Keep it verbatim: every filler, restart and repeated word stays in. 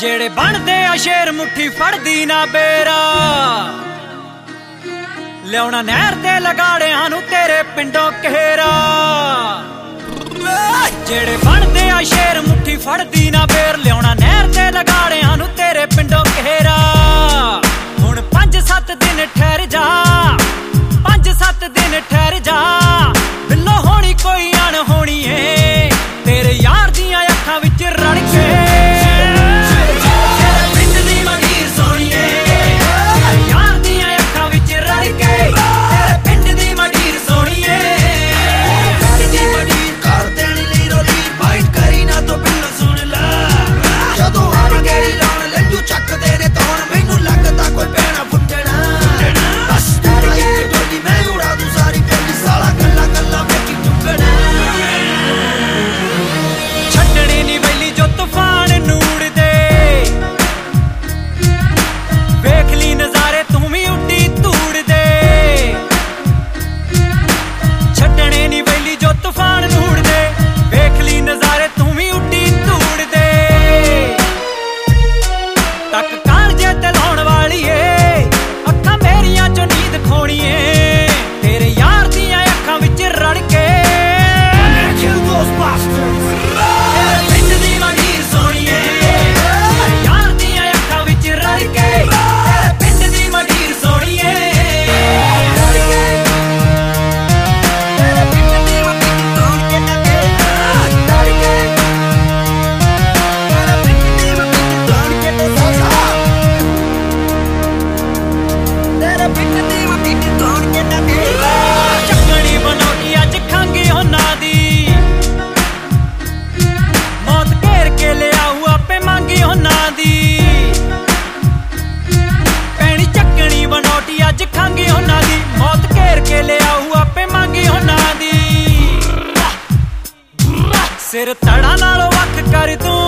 ਜਿਹੜੇ ਬਣਦੇ ਆ ਸ਼ੇਰ ਮੁੱਠੀ ਫੜਦੀ ਨਾ ਬੇਰਾ, ਲਿਆਉਣਾ ਨਹਿਰ ਤੇ ਲਗਾੜਿਆਂ ਨੂੰ ਤੇਰੇ ਪਿੰਡੋਂ ਘੇਰਾ। ਜਿਹੜੇ ਬਣਦੇ ਆ ਸ਼ੇਰ ਮੁੱਠੀ ਫੜਦੀ ਨਾ ਬੇਰ, ਲਿਆਉਣਾ ਨਹਿਰ ਤੇ ਲਗਾੜਿਆਂ ਨੂੰ ਤੇਰੇ ਪਿੰਡੋਂ ਘੇਰਾ। ਹੁਣ ਪੰਜ ਸੱਤ ਦਿਨ ਠਹਿਰ ਜਾ, ਪੰਜ ਸੱਤ ਦਿਨ ਠਹਿਰ ਜਾ, ਬਿੱਲੋ ਹੋਣੀ ਕੋਈ ਅਣਹੋਣੀ ਏ ਤੇਰੇ ਯਾਰ ਦੀਆਂ ਅੱਖਾਂ ਵਿੱਚ ਰਲ ਕੇ। ਚੱਕਣੀ ਬਣਾਉਣੀ ਅੱਜ ਖਾਂਗੀ ਉਹਨਾਂ ਦੀ, ਮੌਤ ਘੇਰ ਕੇ ਲਿਆਊ ਆਪੇ ਮੰਗੀ ਉਹਨਾਂ ਦੀ। ਪੈਣੀ ਚੱਕਣੀ ਬਣਾਉਟੀ ਅੱਜ ਖਾਂਗੀ ਉਹਨਾਂ ਦੀ, ਮੌਤ ਘੇਰ ਕੇ ਲਿਆਊ ਆਪੇ ਮੰਗੀ ਉਹਨਾਂ ਦੀ। ਸਿਰ ਤੜਾ ਨਾਲੋਂ ਵੱਖ ਕਰ ਤੂੰ